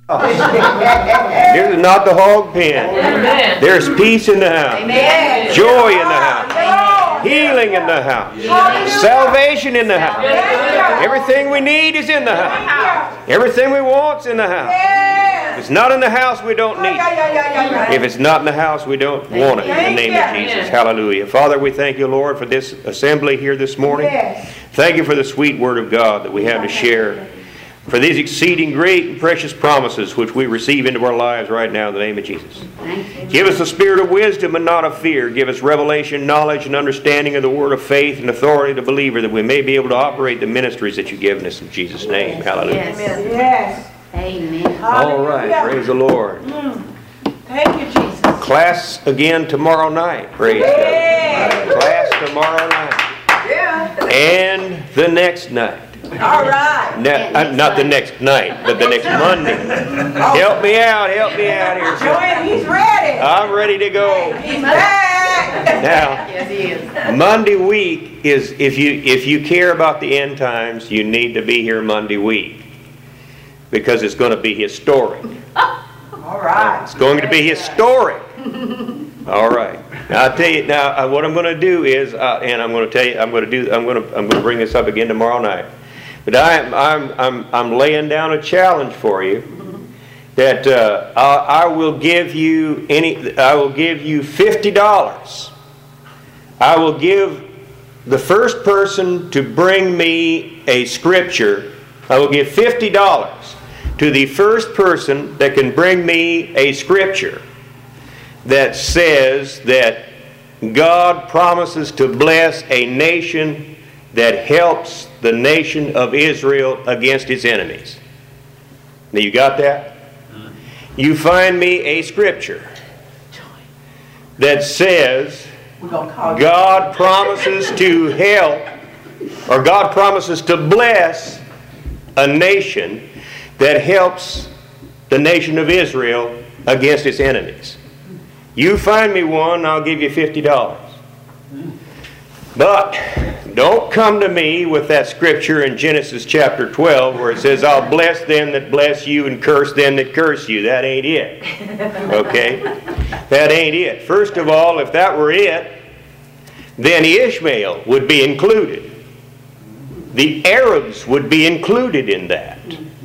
This is not the hog pen. Amen. There's peace in the house. Amen. Joy in the house. Healing in the house. Salvation in the house. Everything we need is in the house. Everything we want is in the house. If it's not in the house, we don't need it. If it's not in the house, we don't want it. In the name of Jesus. Hallelujah. Father, we thank you, Lord, for this assembly here this morning. Thank you for the sweet word of God that we have to share. For these exceeding great and precious promises which we receive into our lives right now in the name of Jesus. Give us the spirit of wisdom and not of fear. Give us revelation, knowledge, and understanding of the word of faith and authority of the believer, that we may be able to operate the ministries that you've given us in Jesus' name. Hallelujah. Yes. Amen. All right. Praise the Lord. Thank you, Jesus. Class again tomorrow night. Praise God. Class tomorrow night. Yeah. And the next night. All right. Not the next night, but the next Monday. Help me out here. Joanne, he's ready. I'm ready to go. He's back. Now, Yes, he is. Monday week is, if you care about the end times, you need to be here Monday week, because it's going to be historic. All right. It's going to be historic. All right. Now I'll tell you. Now what I'm going to do is, and I'm going to tell you, I'm going to bring this up again tomorrow night. But I'm laying down a challenge for you, that I will give you $50. I will give the first person to bring me a scripture. I will give $50 to the first person that can bring me a scripture that says that God promises to bless a nation that helps the nation of Israel against its enemies. Now you got that? You find me a scripture that says God promises to help, or God promises to bless a nation that helps the nation of Israel against its enemies. You find me one, I'll give you $50. But don't come to me with that scripture in Genesis chapter 12 where it says, I'll bless them that bless you and curse them that curse you. That ain't it. Okay? That ain't it. First of all, if that were it, then Ishmael would be included. The Arabs would be included in that.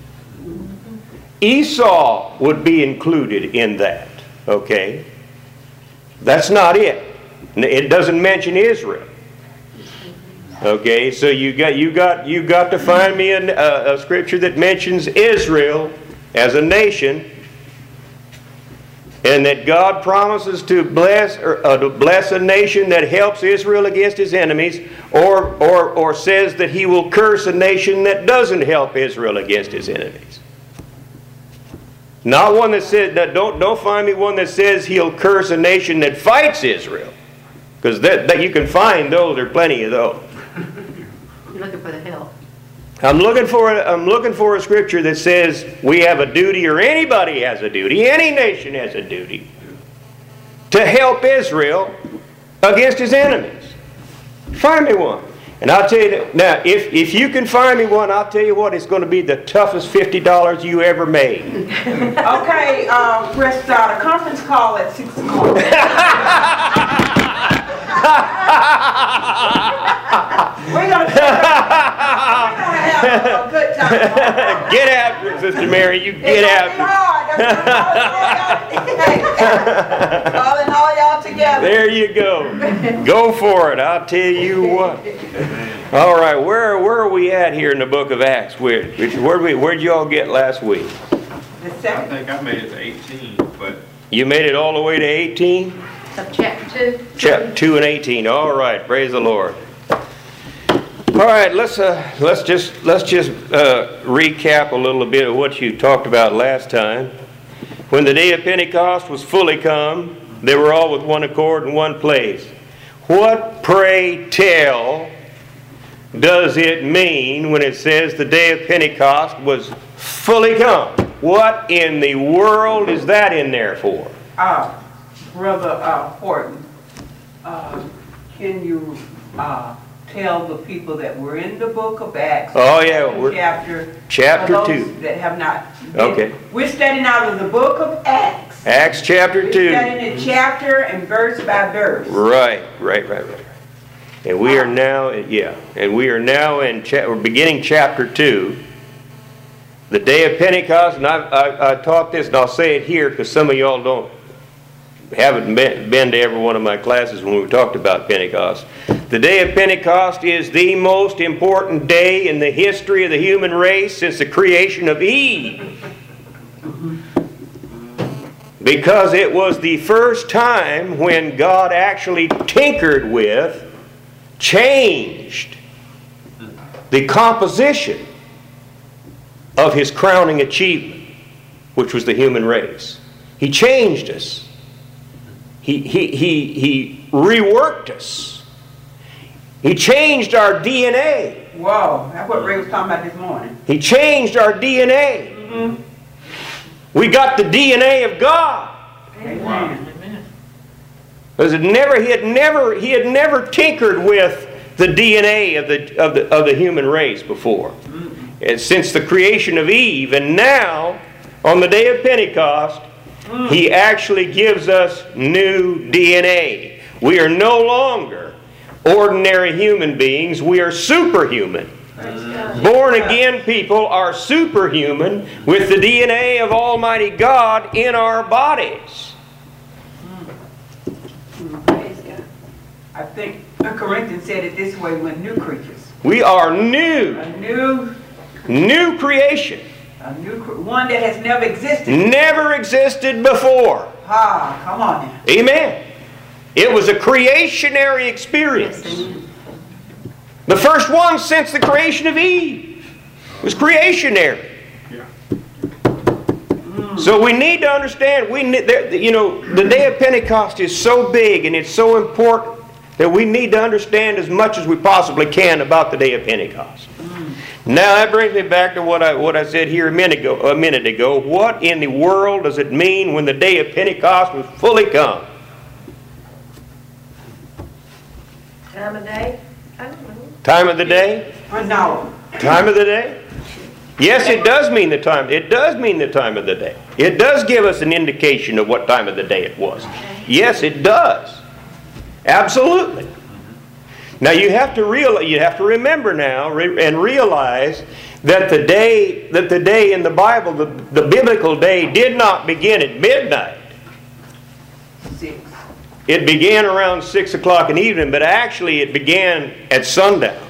Esau would be included in that. Okay? That's not it. It doesn't mention Israel. Okay, so you got to find me a scripture that mentions Israel as a nation, and that God promises to bless a nation that helps Israel against his enemies, or says that he will curse a nation that doesn't help Israel against his enemies. Not one that says that. Don't find me one that says he'll curse a nation that fights Israel, because that you can find those. There are plenty of those. You're looking for the help. I'm looking for a scripture that says we have a duty, or anybody has a duty, any nation has a duty, to help Israel against his enemies. Find me one. And I'll tell you that, now, if you can find me one, I'll tell you what, it's going to be the toughest $50 you ever made. Okay, Chris, the conference call at 6 o'clock. We're going to have a good time. Get after it, Sister Mary. You get after it. Calling all y'all together. There you go. Go for it. I'll tell you what. All right, where are we at here in the book of Acts? Where'd you all get last week? I think I made it to 18, but... You made it all the way to 18? Of chapter 2. Chapter 2 and 18. All right, praise the Lord. All right, let's just recap a little bit of what you talked about last time. When the day of Pentecost was fully come, they were all with one accord in one place. What, pray tell, does it mean when it says the day of Pentecost was fully come? What in the world is that in there for? Brother Horton, can you tell the people that we're in the book of Acts. Oh, yeah, we're- Chapter Chapter for 2. those that have not. Okay. We're studying out of the book of Acts. Acts chapter We're 2. studying it chapter and verse by verse. Right. And we are now, and we are now we're beginning chapter 2. The day of Pentecost, and I taught this, and I'll say it here because some of y'all haven't been to every one of my classes when we talked about Pentecost. The day of Pentecost is the most important day in the history of the human race since the creation of Eve. Because it was the first time when God actually tinkered with, changed the composition of His crowning achievement, which was the human race. He changed us. He reworked us. He changed our DNA. Whoa, that's what Ray was talking about this morning. He changed our DNA. We got the DNA of God. Amen. Because he had never tinkered with the DNA of the human race before. And since the creation of Eve, and now on the day of Pentecost, He actually gives us new DNA. We are no longer ordinary human beings, we are superhuman. Born again people are superhuman with the DNA of Almighty God in our bodies. I think Corinthians said it this way: we're new creatures. We are new. A New creation. one that has never existed. Never existed before. Ah, come on now. Amen. It was a creationary experience. The first one since the creation of Eve was creationary. So we need to understand, the day of Pentecost is so big and it's so important that we need to understand as much as we possibly can about the day of Pentecost. Now that brings me back to what I said here a minute ago. What in the world does it mean when the day of Pentecost was fully come? Time of day? I don't know. Time of the day? No. Time of the day? Yes, it does mean the time. It does mean the time of the day. It does give us an indication of what time of the day it was. Yes, it does. Absolutely. Now you have to remember now and realize that the day in the Bible, the biblical day, did not begin at midnight. 6. It began around 6 o'clock in the evening, but actually it began at sundown.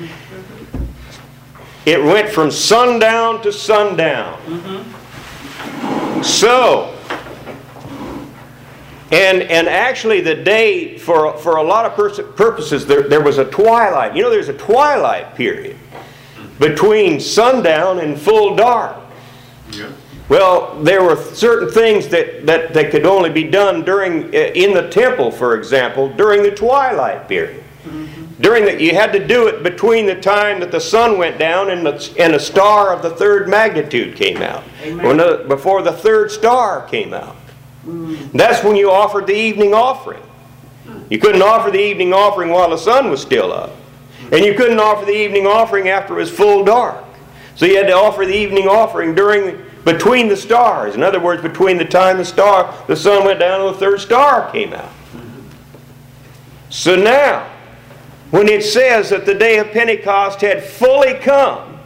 It went from sundown to sundown. So, and actually the day, for a lot of purposes, there was a twilight. You know, there's a twilight period between sundown and full dark. Yeah. Well, there were certain things that could only be done in the temple, for example, during the twilight period. You had to do it between the time that the sun went down and a star of the third magnitude came out. Before the third star came out. That's when you offered the evening offering. You couldn't offer the evening offering while the sun was still up. And you couldn't offer the evening offering after it was full dark. So you had to offer the evening offering between the stars. In other words, between the time the sun went down and the third star came out. So now, when it says that the day of Pentecost had fully come,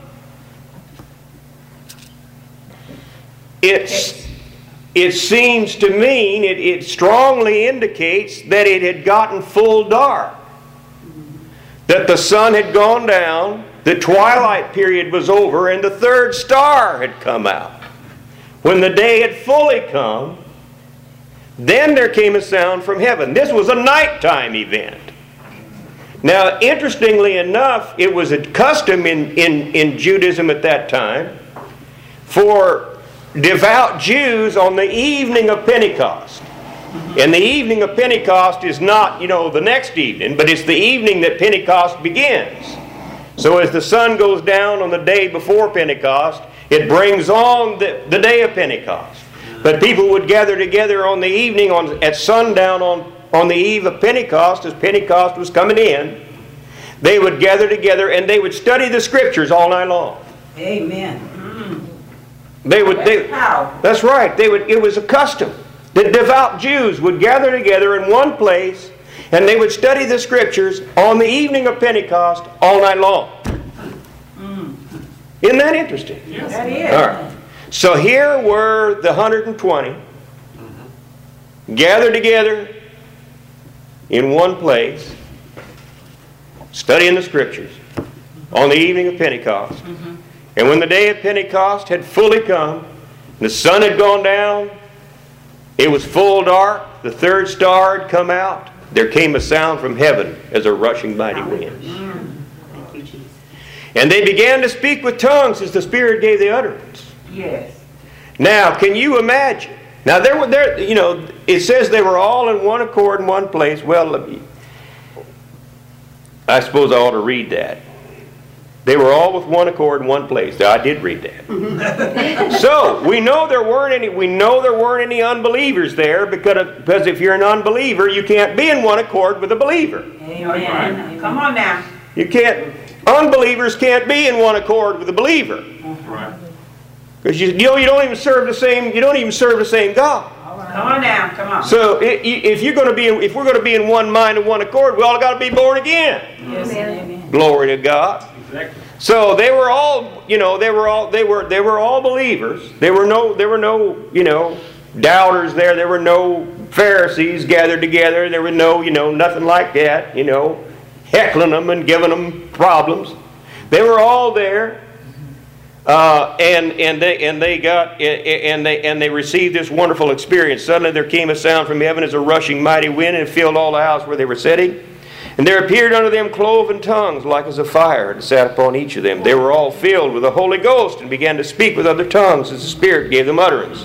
it seems to mean, it strongly indicates that it had gotten full dark. That the sun had gone down, the twilight period was over, and the third star had come out. When the day had fully come, then there came a sound from heaven. This was a nighttime event. Now, interestingly enough, it was a custom in Judaism at that time for devout Jews on the evening of Pentecost. And the evening of Pentecost is not, the next evening, but it's the evening that Pentecost begins. So as the sun goes down on the day before Pentecost, it brings on the day of Pentecost. But people would gather together on the evening at sundown on the eve of Pentecost, as Pentecost was coming in. they would gather together and they would study the Scriptures all night long. Amen. That's right. It was a custom. The devout Jews would gather together in one place and they would study the Scriptures on the evening of Pentecost all night long. Isn't that interesting? Yes, that is. All right. So here were the 120 gathered together in one place, studying the Scriptures on the evening of Pentecost. And when the day of Pentecost had fully come, the sun had gone down, it was full dark, the third star had come out, there came a sound from heaven as a rushing mighty wind. And they began to speak with tongues as the Spirit gave the utterance. Yes. Now, can you imagine? Now, it says they were all in one accord in one place. Well, I suppose I ought to read that. They were all with one accord in one place. I did read that. So we know there weren't any unbelievers there because if you're an unbeliever, you can't be in one accord with a believer. Amen. Come on now. You can't. Unbelievers can't be in one accord with a believer. Right. Because you don't even serve the same God. Come on now. Come on. So if we're going to be in one mind and one accord, we all got to be born again. Yes. Amen. Glory to God. Exactly. So they were all believers. There were no doubters there. There were no Pharisees gathered together. There were nothing like that, heckling them and giving them problems. They were all there. And they received this wonderful experience. Suddenly there came a sound from heaven as a rushing mighty wind, and it filled all the house where they were sitting. And there appeared unto them cloven tongues like as a fire, and sat upon each of them. They were all filled with the Holy Ghost, and began to speak with other tongues as the Spirit gave them utterance.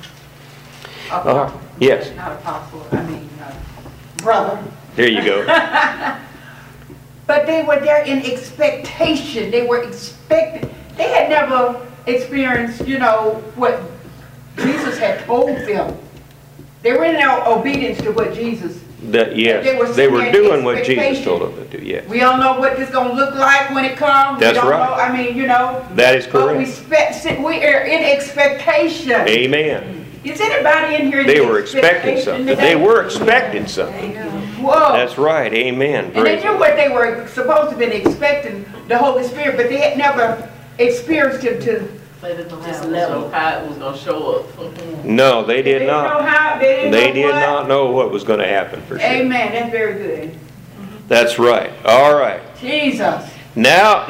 Yes. Not apostle. Brother. There you go. But they were there in expectation. They were expecting. They had never experienced, what Jesus had told them. They were in their obedience to what Jesus. Yes, they were doing what Jesus told them to do. Yes. We don't know what this is going to look like when it comes. That's we don't right. know. That is correct. But we are in expectation. Amen. Is anybody in here? They were expecting something. They were expecting something. Whoa. That's right. Amen. And they knew what they were supposed to have been expecting, the Holy Spirit, but they had never experienced Him to. They didn't know how it was going to show up. No, they did not. They did not know what was going to happen for sure. Amen. That's very good. That's right. All right. Jesus. Now,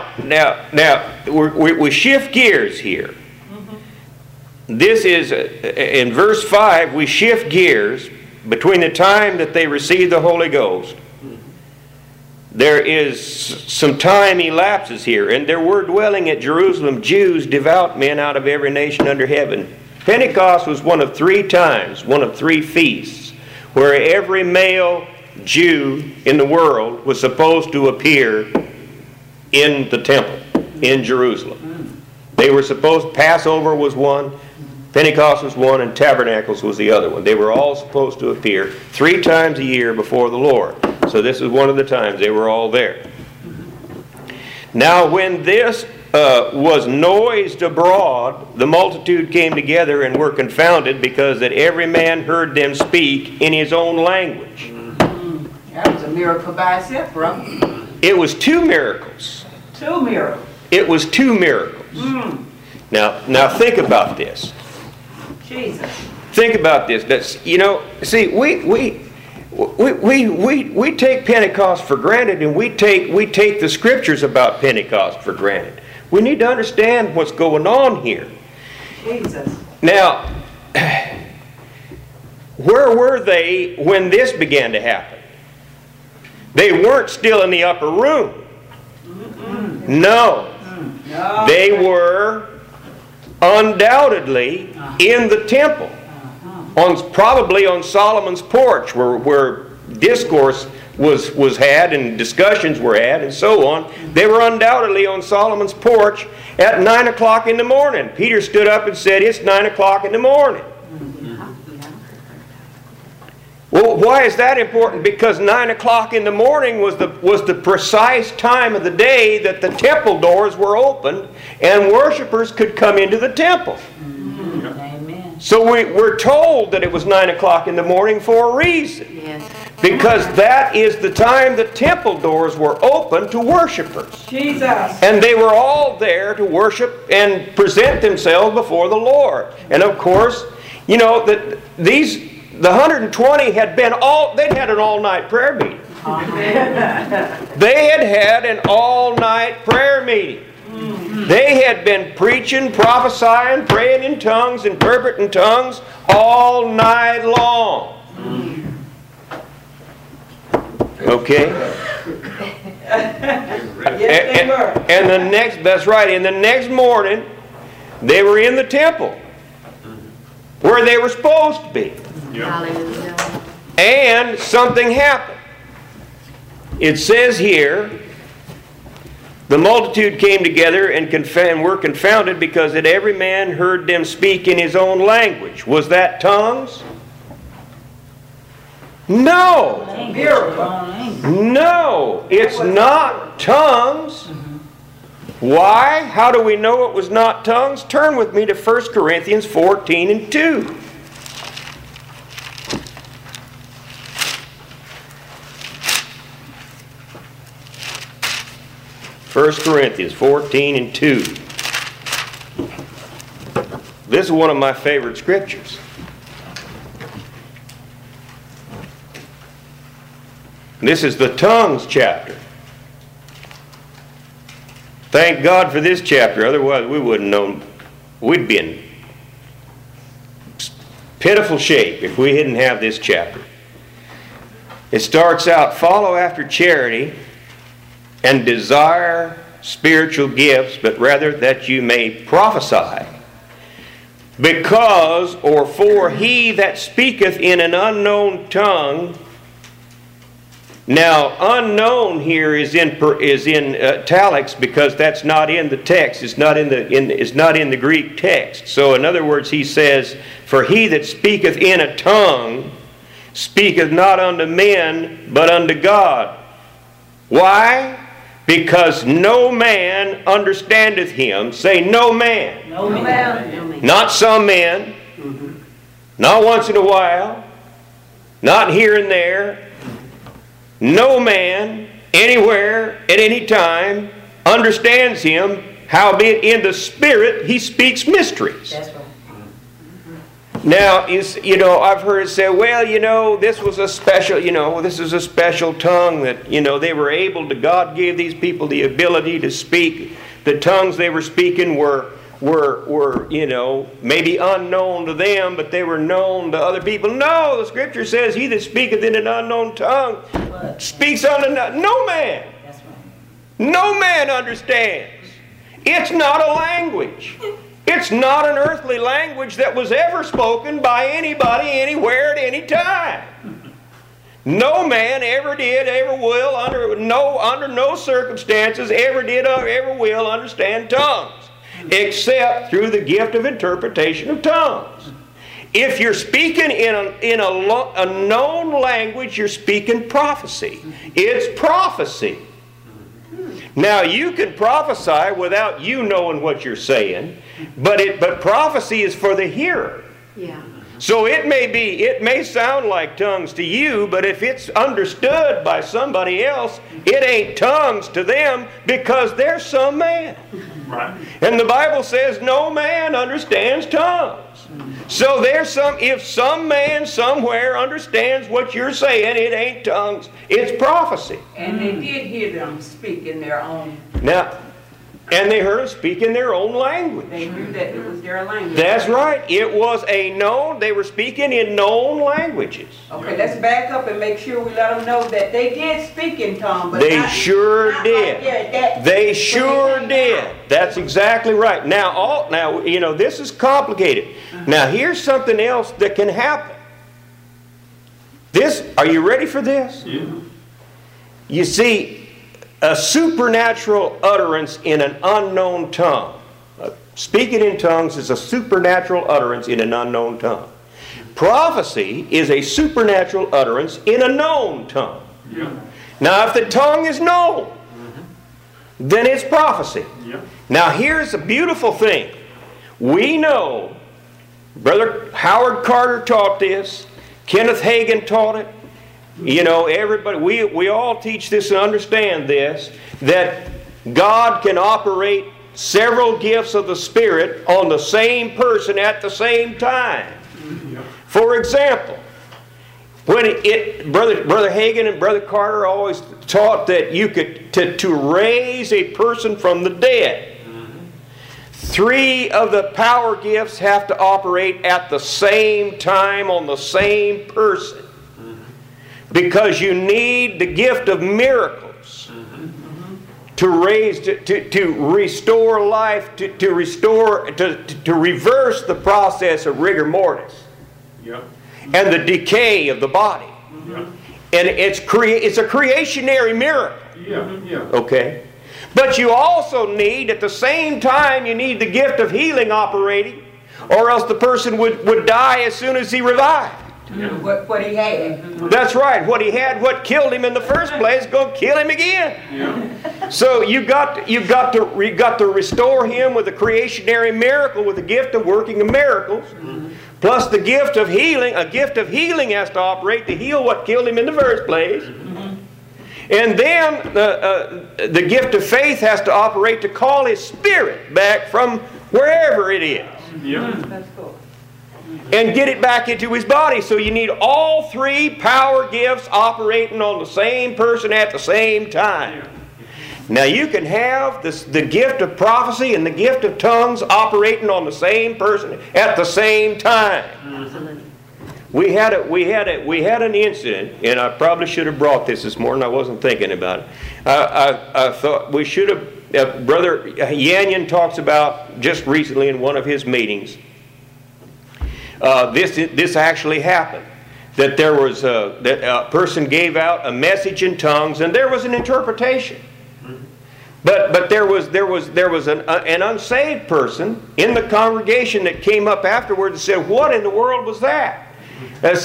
we shift gears here. This is, in verse 5, we shift gears between the time that they received the Holy Ghost. There is some time elapses here, and there were dwelling at Jerusalem Jews, devout men out of every nation under heaven. Pentecost was one of three feasts, where every male Jew in the world was supposed to appear in the temple in Jerusalem. They were supposed, Passover was one, Pentecost was one, and Tabernacles was the other one. They were all supposed to appear 3 times a year before the Lord. So this is one of the times they were all there. Now when this was noised abroad, the multitude came together and were confounded, because that every man heard them speak in his own language. That was a miracle by itself, bro. It was 2 miracles. 2 miracles. It was 2 miracles. Now think about this. Jesus. Think about this. That's, see, we take Pentecost for granted, and we take the Scriptures about Pentecost for granted. We need to understand what's going on here. Jesus. Now, where were they when this began to happen? They weren't still in the upper room. No. They were undoubtedly in the temple, probably on Solomon's porch, where discourse was had and discussions were had and so on. They were undoubtedly on Solomon's porch at 9 o'clock in the morning. Peter stood up and said, "It's 9 o'clock in the morning." Well, why is that important? Because 9 o'clock in the morning was the precise time of the day that the temple doors were opened and worshipers could come into the temple. Amen. So we're told that it was 9 o'clock in the morning for a reason. Yes. Because that is the time the temple doors were open to worshipers. Jesus. And they were all there to worship and present themselves before the Lord. And of course, you know, the 120 they'd had an all-night prayer meeting. They had an all-night prayer meeting. They had been preaching, prophesying, praying in tongues, interpreting tongues all night long. Okay? Yes, they were. And that's right, and the next morning, they were in the temple where they were supposed to be. Hallelujah. And something happened. It says here, the multitude came together and were confounded because that every man heard them speak in his own language. Was that tongues? No. No, it's not tongues. Why? How do we know it was not tongues? Turn with me to 1 Corinthians 14 and 2. First Corinthians 14 and 2. This is one of my favorite scriptures. This is the tongues chapter. Thank God for this chapter, otherwise we wouldn't know. We'd be in pitiful shape if we didn't have this chapter. It starts out, follow after charity and desire spiritual gifts, but rather that you may prophesy. Because, or for he that speaketh in an unknown tongue. Now, unknown here is in italics because that's not in the text. It's not in the Greek text. So, in other words, he says, "For he that speaketh in a tongue speaketh not unto men, but unto God." Why? Because no man understandeth him. Say, no man. No man. Not some men. Not once in a while. Not here and there. No man, anywhere, at any time, understands him. Howbeit in the Spirit he speaks mysteries. That's right. Now, I've heard it say, well, this was a special, this is a special tongue that, they were able to, God gave these people the ability to speak. The tongues they were speaking were maybe unknown to them, but they were known to other people. No, the Scripture says, he that speaketh in an unknown tongue speaks unto no man. That's right. No man understands. It's not a language. It's not an earthly language that was ever spoken by anybody, anywhere, at any time. No man ever did, ever will, under no circumstances, ever did or ever will understand tongues, except through the gift of interpretation of tongues. If you're speaking in a known language, you're speaking prophecy. It's prophecy. Now, you can prophesy without you knowing what you're saying, but prophecy is for the hearer. Yeah. So it may sound like tongues to you, but if it's understood by somebody else, it ain't tongues to them because they're some man. Right. And the Bible says no man understands tongues. So if some man somewhere understands what you're saying, it ain't tongues, it's prophecy. And they did hear them speak in their own. Now, and they heard them speak in their own language. They knew that it was their language. That's right. It was they were speaking in known languages. Okay, let's back up and make sure we let them know that they did speak in tongues. But They not sure like did. that. They sure did. That's exactly right. Now, this is complicated. Now, here's something else that can happen. Are you ready for this? Yeah. You see, a supernatural utterance in an unknown tongue. Speaking in tongues is a supernatural utterance in an unknown tongue. Prophecy is a supernatural utterance in a known tongue. Yeah. Now, if the tongue is known, then it's prophecy. Yeah. Now, here's a beautiful thing. We know, Brother Howard Carter taught this, Kenneth Hagin taught it. You know, everybody, we all teach this and understand this, that God can operate several gifts of the Spirit on the same person at the same time. For example, when Brother Hagin and Brother Carter always taught that you could to raise a person from the dead. 3 of the power gifts have to operate at the same time on the same person. Because you need the gift of miracles to raise, to restore life, to reverse the process of rigor mortis. Yeah. And the decay of the body. Yeah. And it's a creationary miracle. Yeah. Yeah. Okay? But you also need, at the same time, you need the gift of healing operating, or else the person would die as soon as he revived. What he had. That's right. What he had, what killed him in the first place, is going to kill him again. Yeah. So you got to restore him with a creationary miracle, with the gift of working of miracles. Plus the gift of healing. A gift of healing has to operate to heal what killed him in the first place. And then the gift of faith has to operate to call his spirit back from wherever it is. Yeah. That's cool. And get it back into his body. So you need all 3 power gifts operating on the same person at the same time. Now you can have the gift of prophecy and the gift of tongues operating on the same person at the same time. We had an incident, and I probably should have brought this morning. I wasn't thinking about it. I thought we should have. Brother Yanyan talks about just recently in one of his meetings. This actually happened. That there was that a person gave out a message in tongues, and there was an interpretation. But there was an unsaved person in the congregation that came up afterwards and said, "What in the world was that?" And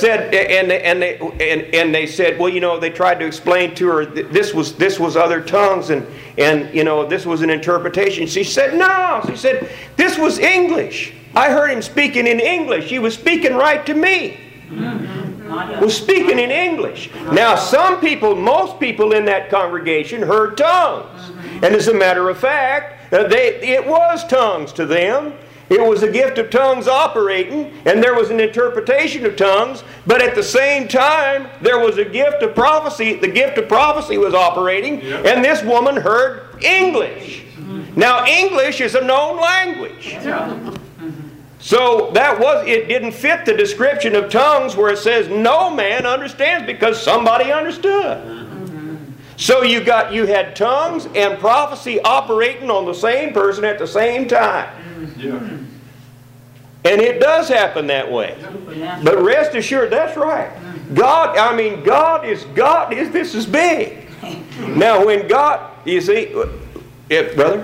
they said, "Well, you know, they tried to explain to her this was other tongues, and you know, this was an interpretation." She said, "No," she said, "this was English. I heard him speaking in English. He was speaking right to me." Was speaking in English. Now, most people in that congregation heard tongues. And as a matter of fact, it was tongues to them. It was a gift of tongues operating, and there was an interpretation of tongues, but at the same time, there was a gift of prophecy. The gift of prophecy was operating, and this woman heard English. Now, English is a known language. So it didn't fit the description of tongues where it says no man understands, because somebody understood. So you had tongues and prophecy operating on the same person at the same time. Yeah. And it does happen that way. But rest assured, that's right. God is this is big. Now when God, you see, brother?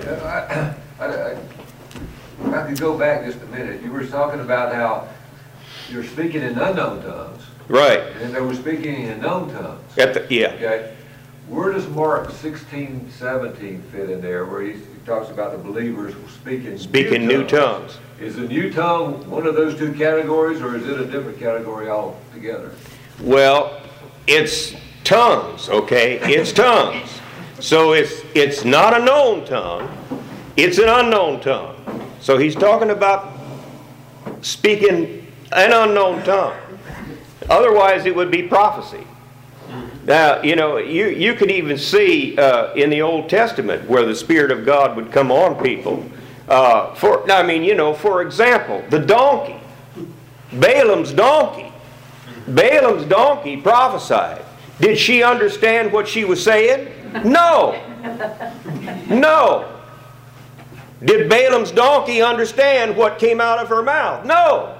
If I could go back just a minute, you were talking about how you're speaking in unknown tongues. Right. And they were speaking in known tongues. Yeah. Okay. Where does Mark 16:17 fit in there, where he talks about the believers speaking new tongues? Is a new tongue one of those 2 categories, or is it a different category altogether? Well, it's tongues, okay? It's tongues. So it's not a known tongue, it's an unknown tongue. So he's talking about speaking an unknown tongue. Otherwise it would be prophecy. Now, you know, you could even see in the Old Testament where the Spirit of God would come on people. For example, the donkey, Balaam's donkey. Balaam's donkey prophesied. Did she understand what she was saying? No. No. Did Balaam's donkey understand what came out of her mouth? No.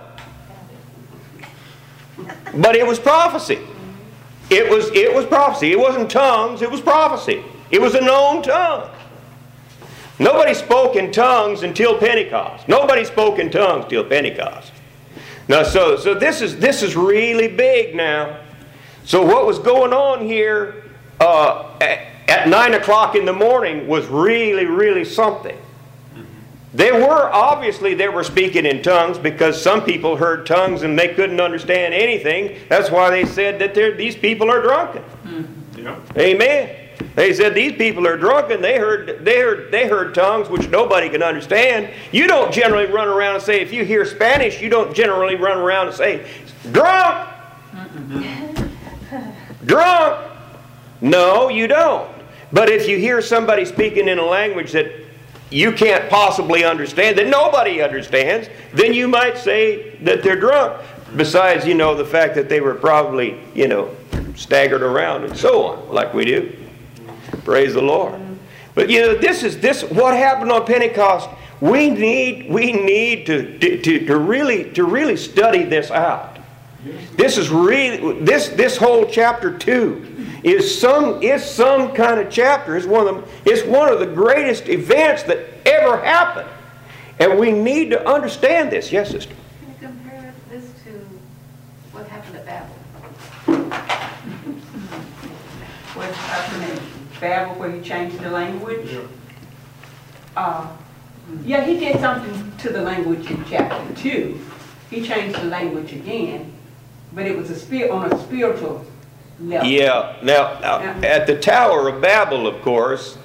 But it was prophecy. It was prophecy. It wasn't tongues, it was prophecy. It was a known tongue. Nobody spoke in tongues until Pentecost. Nobody spoke in tongues till Pentecost. Now, so this is really big now. So what was going on here at 9 o'clock in the morning was really, really something. They were speaking in tongues because some people heard tongues and they couldn't understand anything. That's why they said that these people are drunken. Yeah. Amen. They said these people are drunken. They heard tongues which nobody can understand. You don't generally run around and say, if you hear Spanish, you don't generally run around and say, drunk. Drunk. No, you don't. But if you hear somebody speaking in a language that you can't possibly understand, that nobody understands, then you might say that they're drunk. Besides, the fact that they were probably, staggered around and so on, like we do. Praise the Lord. But this what happened on Pentecost. We need to really study this out. This is really this whole chapter 2 is some kind of chapter. It's one of the greatest events that ever happened, and we need to understand this. Yes, sister. Can you compare this to what happened at Babel? What's happening? Babel, where he changed the language? Yeah, he did something to the language in chapter 2. He changed the language again, but it was on a spiritual level. Yeah. Now, at the Tower of Babel, of course,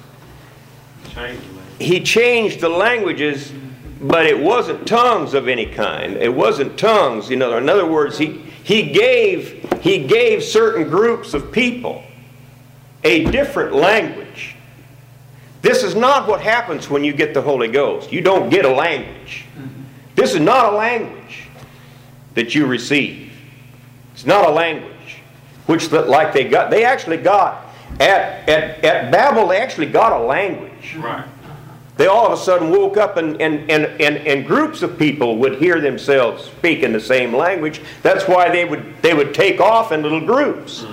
he changed the languages, but it wasn't tongues of any kind. It wasn't tongues. In other words, he gave certain groups of people a different language. This is not what happens when you get the Holy Ghost. You don't get a language. This is not a language that you receive. It's not a language, which like they actually got at Babel. They actually got a language. Right. They all of a sudden woke up and groups of people would hear themselves speak in the same language. That's why they would take off in little groups.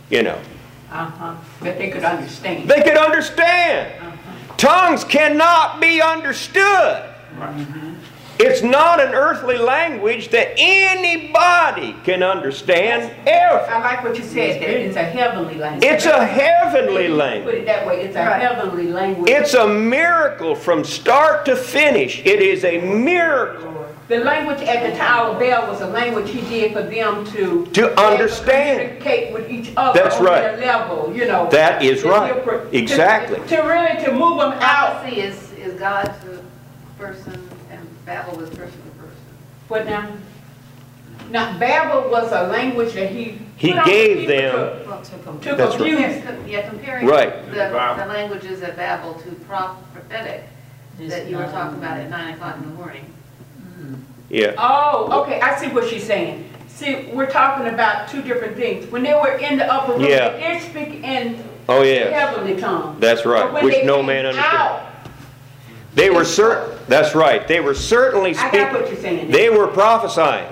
That they could understand. They could understand. Tongues cannot be understood. It's not an earthly language that anybody can understand ever. I like what you said, that it's a heavenly language. It's a heavenly language. Put it that way, it's a heavenly language. It's a miracle from start to finish. It is a miracle. The language at the Tower of Babel was a language he did for them to understand. Communicate with each other. That's on right. Their level, That is right. Exactly. To move them out. Prophecy is God to person, and Babel was person to person. What now? Now, Babel was a language that he gave them. Well, to That's confuse. Yeah, comparing Right. the languages at Babel to prophetic that you were talking about at 9 o'clock in the morning. Yeah. Oh, okay, I see what she's saying. See, we're talking about two different things. When they were in the upper room, Yeah. they did speak in Oh yeah. heavenly tongues. That's right. But when Which they no came man understands. out, They were That's right. They were certainly I got speaking. what you're saying. They were prophesying.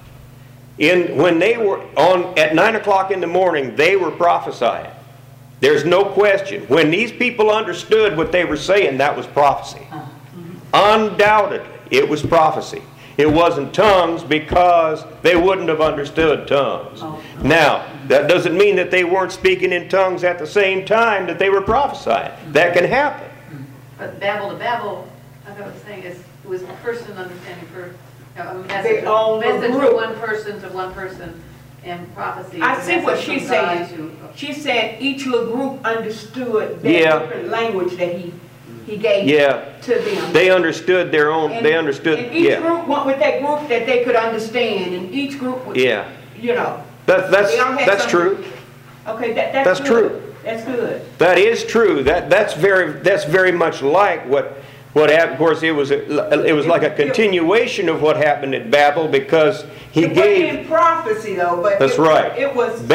When they were at 9 o'clock in the morning, they were prophesying. There's no question. When these people understood what they were saying, that was prophecy. Undoubtedly, it was prophecy. It wasn't tongues because they wouldn't have understood tongues. Now, that doesn't mean that they weren't speaking in tongues at the same time that they were prophesying. That can happen. But Babel to Babel, like I was saying, it was person understanding for a message, They own the message group. from one person, and prophecy. I is a see what message from she's God saying. She said each little group understood that Yeah. different language that he gave Yeah. to them. They understood their own. And- They understood. And each Yeah. group went with that group that they could understand, and each group would, Yeah. you know. That's they all had that's something- true. Okay, That's that's true. good. That's good. That is true. That's very much like what happened. Of course, it was like a continuation of what happened at Babel because he It wasn't gave. in prophecy though, but That's right. It was